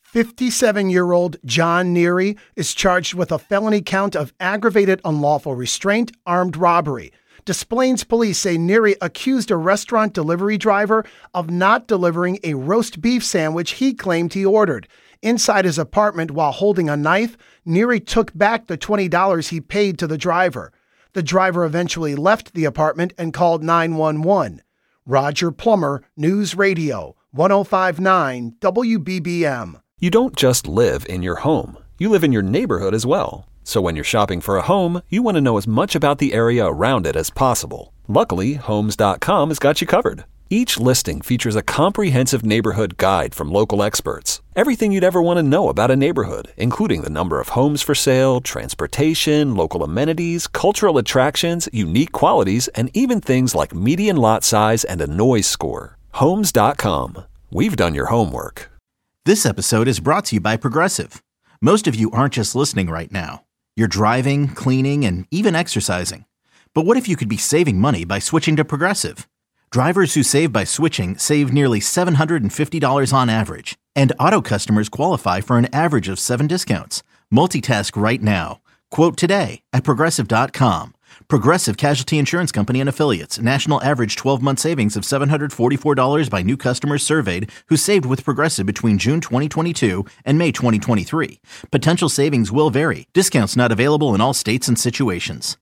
57-year-old John Neary is charged with a felony count of aggravated unlawful restraint, armed robbery. Des Plaines police say Neary accused a restaurant delivery driver of not delivering a roast beef sandwich he claimed he ordered. Inside his apartment while holding a knife, Neary took back the $20 he paid to the driver. The driver eventually left the apartment and called 911. Roger Plummer, News Radio, 105.9 WBBM. You don't just live in your home. You live in your neighborhood as well. So when you're shopping for a home, you want to know as much about the area around it as possible. Luckily, Homes.com has got you covered. Each listing features a comprehensive neighborhood guide from local experts. Everything you'd ever want to know about a neighborhood, including the number of homes for sale, transportation, local amenities, cultural attractions, unique qualities, and even things like median lot size and a noise score. Homes.com. We've done your homework. This episode is brought to you by Progressive. Most of you aren't just listening right now. You're driving, cleaning, and even exercising. But what if you could be saving money by switching to Progressive? Drivers who save by switching save nearly $750 on average. And auto customers qualify for an average of 7 discounts. Multitask right now. Quote today at Progressive.com. Progressive Casualty Insurance Company and Affiliates. National average 12-month savings of $744 by new customers surveyed who saved with Progressive between June 2022 and May 2023. Potential savings will vary. Discounts not available in all states and situations.